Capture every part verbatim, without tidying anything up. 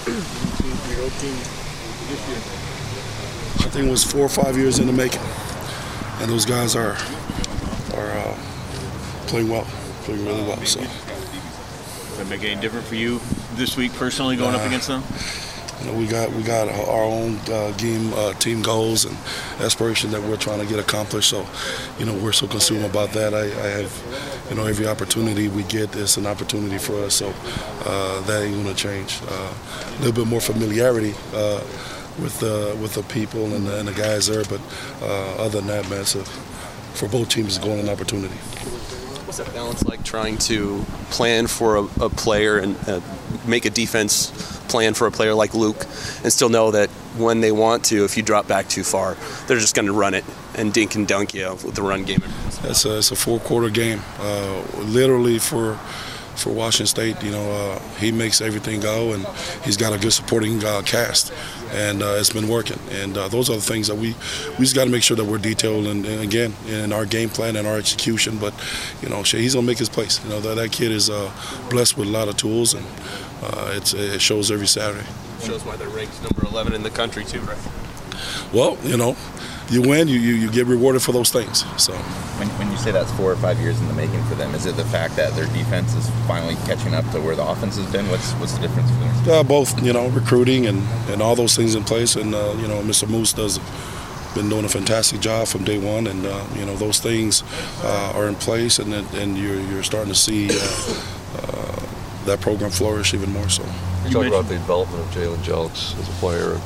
I think it was four or five years in the making, and those guys are are uh, playing well, playing really well. So, does that make any different for you this week personally going uh, up against them? You know, we got we got our own uh, game uh, team goals and aspirations that we're trying to get accomplished. So, you know, we're so consumed about that. I, I have, you know, every opportunity we get is an opportunity for us. So uh, that ain't gonna change. Uh, a little bit more familiarity uh, with uh, with the people and the, and the guys there, but uh, other than that, man, it's a, for both teams, it's going an opportunity. What's that balance like, trying to plan for a, a player and uh, make a defense plan for a player like Luke, and still know that when they want to, if you drop back too far, they're just going to run it and dink and dunk you with the run game? That's a, it's a four-quarter game. Uh, literally for for Washington State, you know, uh, he makes everything go, and he's got a good supporting uh, cast, and uh, it's been working. And uh, those are the things that we we just got to make sure that we're detailed, and, and again, in our game plan and our execution. But you know, he's gonna make his place. You know, that that kid is uh, blessed with a lot of tools, and uh, it's, it shows every Saturday. Shows why they're ranked number eleven in the country too, right? Well, you know, you win, you, you, you get rewarded for those things. So, when, when you say that's four or five years in the making for them, is it the fact that their defense is finally catching up to where the offense has been? What's what's the difference for them? Uh, both, you know, recruiting and, and all those things in place. And uh, you know, Mister Moose does been doing a fantastic job from day one, and uh, you know, those things uh, are in place, and and you're you're starting to see uh, uh, that program flourish even more so. You talk about the development of Jalen Jelks as a player.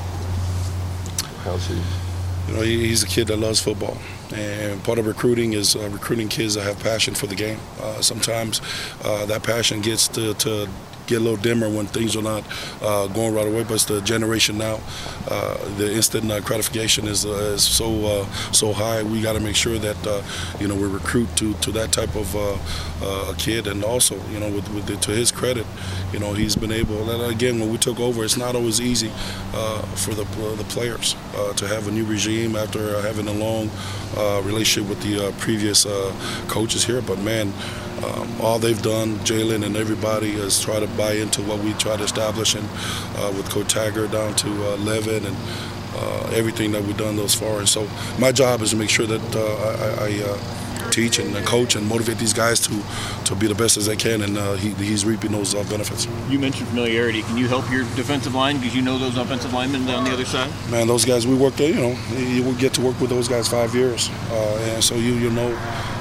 How's he? You know, he, he's a kid that loves football, and part of recruiting is uh, recruiting kids that have passion for the game. Uh, sometimes uh, that passion gets to, to get a little dimmer when things are not uh, going right away. But it's the generation now, uh, the instant uh, gratification is, uh, is so uh, so high. We got to make sure that uh, you know, we recruit to, to that type of uh, uh, kid, and also, you know, with, with the, to his credit, you know, he's been able. And again, when we took over, it's not always easy uh, for the uh, the players uh, to have a new regime after having a long uh, relationship with the uh, previous uh, coaches here. But man, um, all they've done, Jalen and everybody, is try to buy into what we try to establish, and uh, with Coach Taggart down to uh, Levin and uh, everything that we've done thus far. And so my job is to make sure that uh, I, I uh, teach and coach and motivate these guys to to be the best as they can, and uh, he, he's reaping those uh, benefits. You mentioned familiarity. Can you help your defensive line? Because you know those offensive linemen down the other side? Man, those guys, we work, you know, you will get to work with those guys five years. Uh, and so you you know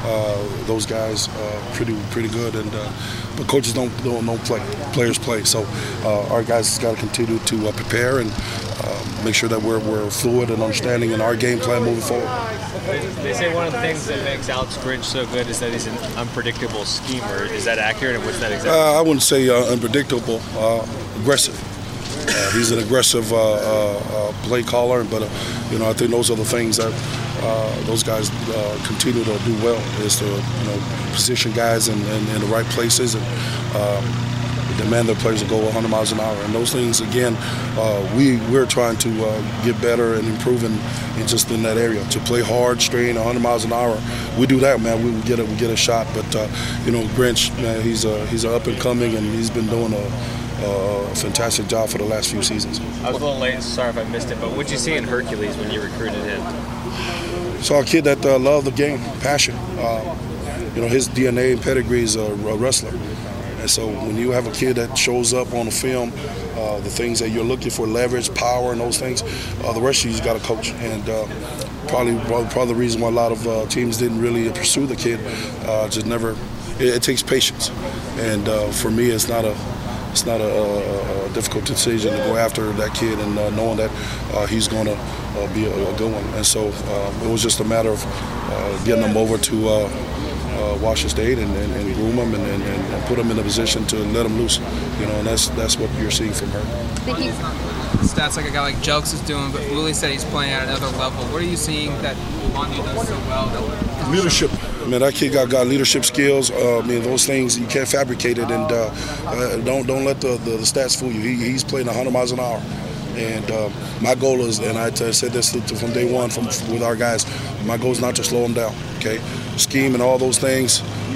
uh, those guys uh, pretty pretty good. And uh, but coaches don't, don't, don't play. Players play. So uh, our guys got to continue to uh, prepare and uh, make sure that we're, we're fluid and understanding in our game plan moving forward. They say one of the things that makes Alex Grinch so good is that he's an unpredictable schemer. Is that accurate, and what's that exactly? Uh, I wouldn't say uh, unpredictable, uh, aggressive. Uh, he's an aggressive uh, uh, uh, play caller, but uh, you know, I think those are the things that uh, those guys uh, continue to do well, is to, you know, position guys in, in, in the right places, and um, demand their players to go one hundred miles an hour. And those things, again, uh, we, we're trying to uh, get better and improve in, in just in that area. To play hard, strain, one hundred miles an hour, we do that, man, we get a, we get a shot. But, uh, you know, Grinch, man, he's a, he's a up and coming, and he's been doing a, a fantastic job for the last few seasons. I was a little late, sorry if I missed it, but what did you see in Hercules when you recruited him? Saw a kid that uh, loved the game, passion. Uh, you know, his D N A and pedigree is a, a wrestler. And so when you have a kid that shows up on the film, uh, the things that you're looking for, leverage, power, and those things, uh, the rest of you's got to coach. And uh, probably, probably the reason why a lot of uh, teams didn't really pursue the kid, uh, just never. It, it takes patience, and uh, for me, it's not a. It's not a, a, a difficult decision to go after that kid, and uh, knowing that uh, he's going to uh, be a, a good one. And so uh, it was just a matter of uh, getting him over to uh, uh, Washington State and, and, and groom him and, and, and put him in a position to let him loose. You know, and that's that's what you're seeing from her. Thank you. Stats like a guy like Jelks is doing, but Willie said he's playing at another level. What are you seeing that Wanya does so well? That leadership. Man, that kid got, got leadership skills. Uh, I mean, those things, you can't fabricate it, and uh, uh, don't don't let the, the, the stats fool you. He, he's playing one hundred miles an hour. And uh, my goal is, and I t- said this from day one from with our guys, my goal is not to slow him down, okay? Scheme and all those things,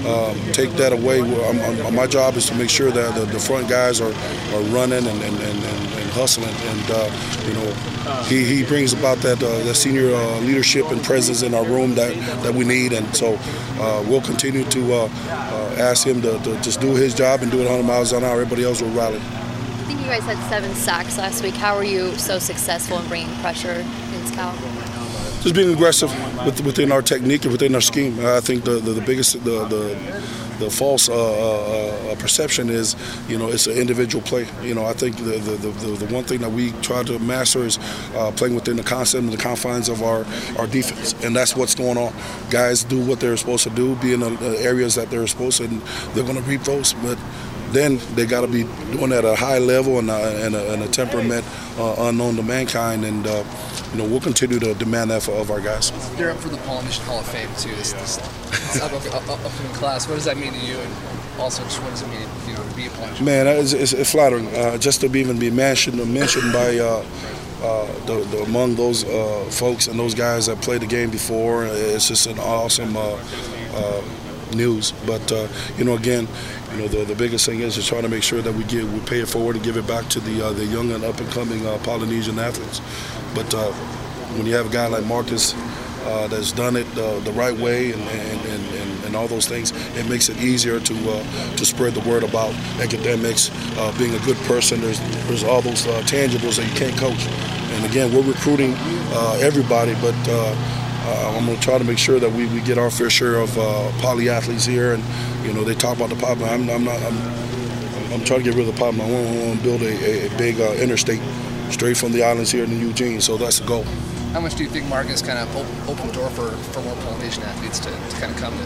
um, take that away. I'm, I'm, my job is to make sure that the, the front guys are, are running and, and, and, and, and hustling. And uh, you know, he, he brings about that uh, that senior uh, leadership and presence in our room that, that we need. And so uh, we'll continue to uh, uh, ask him to, to just do his job and do it one hundred miles an hour. Everybody else will rally. I think you guys had seven sacks last week. How were you so successful in bringing pressure in Scout? Just being aggressive with, within our technique and within our scheme. I think the, the, the biggest the, the the false uh, uh, perception is, you know, it's an individual play. You know, I think the the, the, the one thing that we try to master is uh, playing within the concept and the confines of our, our defense, and that's what's going on. Guys do what they're supposed to do, be in the areas that they're supposed to, and they're going to reap those. But then they got to be doing that at a high level and, uh, and, a, and a temperament uh, unknown to mankind. And uh, you know, we'll continue to demand that for, of our guys. You're up for the Polynesian Hall of Fame too. This, this, this upcoming up, up, up class. What does that mean to you? And also, just what does it mean, you know, to be a Polynesian? Man, it's, it's, it's flattering uh, just to be even be mentioned mentioned by. Uh, Uh, the, the, among those uh, folks and those guys that played the game before. It's just an awesome uh, uh, news. But uh, you know, again, you know, the, the biggest thing is just trying to make sure that we give, we pay it forward and give it back to the uh, the young and up and coming uh, Polynesian athletes. But uh, when you have a guy like Marcus uh, that's done it uh, the right way and and, and, and and all those things, it makes it easier to uh, to spread the word about academics, uh, being a good person. There's there's all those uh, tangibles that you can't coach. And again, we're recruiting uh, everybody, but uh, uh, I'm going to try to make sure that we, we get our fair share of uh, poly athletes here. And you know, they talk about the pipeline. I'm, I'm not. I'm, I'm trying to get rid of the pipeline. I want, I want to build a, a big uh, interstate straight from the islands here in Eugene. So that's the goal. How much do you think Marcus kind of opened the door for, for more Polynesian athletes to, to kind of come to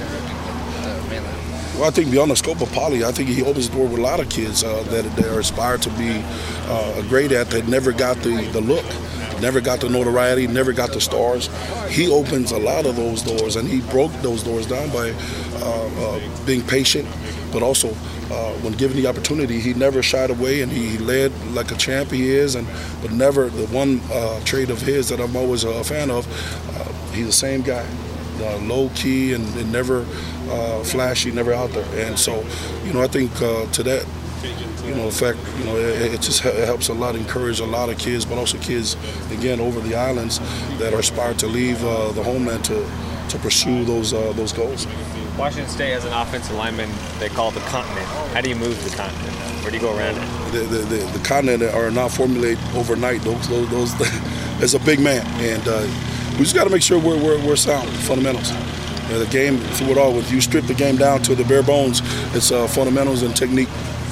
the mainland? Well, I think beyond the scope of poly, I think he opens the door with a lot of kids uh, that, that are aspired to be uh, great at that never got the, the look, never got the notoriety, never got the stars. He opens a lot of those doors, and he broke those doors down by uh, uh, being patient, but also uh, when given the opportunity, he never shied away, and he led like a champ he is. And but never the one uh, trait of his that I'm always a fan of. Uh, he's the same guy. Uh, low key and, and never uh, flashy, never out there. And so, you know, I think uh, to that, you know, effect, you know, it, it just it helps a lot, encourage a lot of kids, but also kids, again, over the islands that are aspired to leave uh, the homeland to to pursue those uh, those goals. Washington State has an offensive lineman they call the continent. How do you move the continent? Where do you go around it? The, the, the, the continent are not formulated overnight. Those, those, those it's a big man, and uh, we just got to make sure we're, we're, we're sound, fundamentals. Uh, the game, through it all, if you strip the game down to the bare bones, it's uh, fundamentals and technique.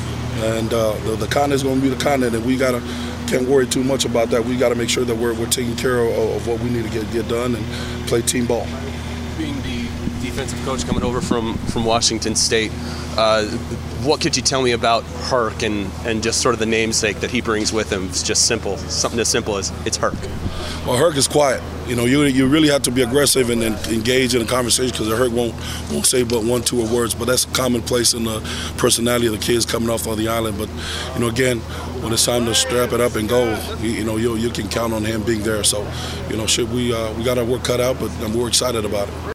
And uh, the, the continent is going to be the continent, and we got to can't worry too much about that. We got to make sure that we're, we're taking care of, of what we need to get, get done and play team ball. Being the defensive coach coming over from, from Washington State, uh, what could you tell me about Herc and, and just sort of the namesake that he brings with him? It's just simple, something as simple as it's Herc. Well, Herc is quiet. You know, you you really have to be aggressive and, and engage in a conversation because the Herc won't won't say but one, two words. But that's commonplace in the personality of the kids coming off on the island. But you know, again, when it's time to strap it up and go, you, you know, you you can count on him being there. So, you know, should we uh, we got our work cut out, but we're excited about it.